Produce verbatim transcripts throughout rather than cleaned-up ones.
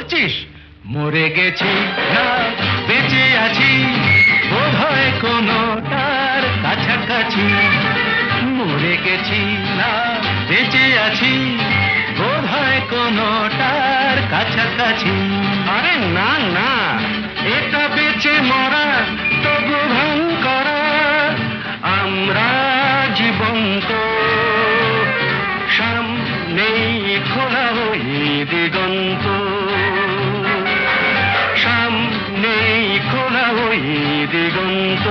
বলছিস? মরে গেছি না বেঁচে আছি, বোধহয় কোনোটার কাছাকাছি। মরে গেছি না বেঁচে আছি, বোধহয় কোনোটার কাছাকাছি। আরে না না, এটা বেঁচে মরা তবু ভান করা, আমরা জীবন্ত। সামনেই খোলা ওই দিগন্ত, সামনেই খোলা ওই দিগন্ত।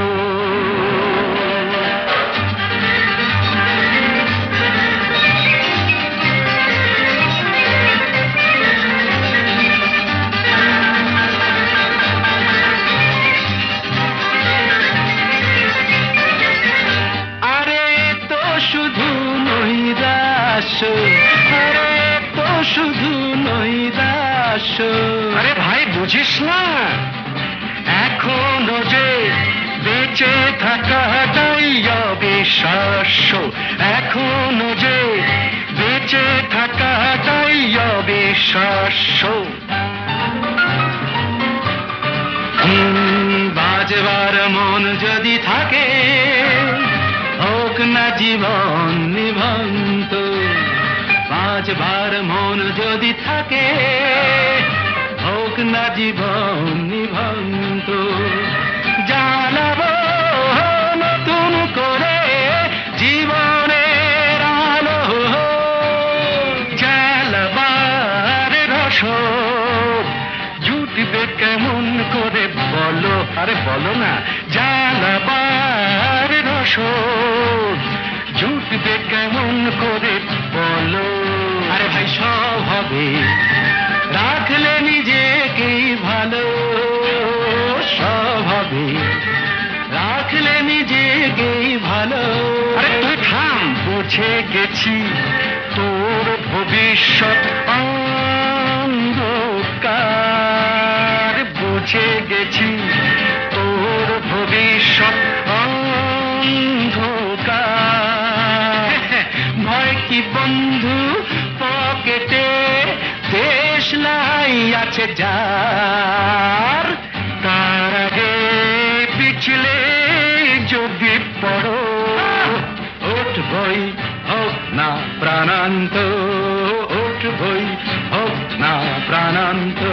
আরে তো শুধু নৈরাশ্য, আরে তো শুধু নৈরাশ্য। আরে ভাই বুঝিস না, এখনো যে বেঁচে থাকাটাই অবিশ্বাস্য, এখনো যে বেঁচে থাকাটাই অবিশ্বাস্য। বাজবার মন যদি থাকে, হোক না জীবন নিভন্ত। বাজবার মন যদি থাকে, হোক না জীবন নিভন্ত। জানাবো নতুন করে জীবনের আলো, জ্বালাবার রসদ জুটবে কেমন করে বলো? আরে বলো না, জ্বালাবার রসদ জুটবে কেমন করে বলো? আরে ভাই সব হবে, রাখলে নিজেকেই ভালো, সব হবে, রাখলে নিজেকেই ভালো। আরে তুই থাম, বুঝে গেছি তোর ভবিষ্যৎ অন্ধকার, বুঝে গেছি তোর ভবিষ্যৎ অন্ধকার। ভয় কি বন্ধু পকেটে, দেশ লাই আছে যার, তার আগে পিছলে যদি পড়ো, উঠবই হোক না প্রাণান্ত, উঠবই হোক না প্রাণান্ত।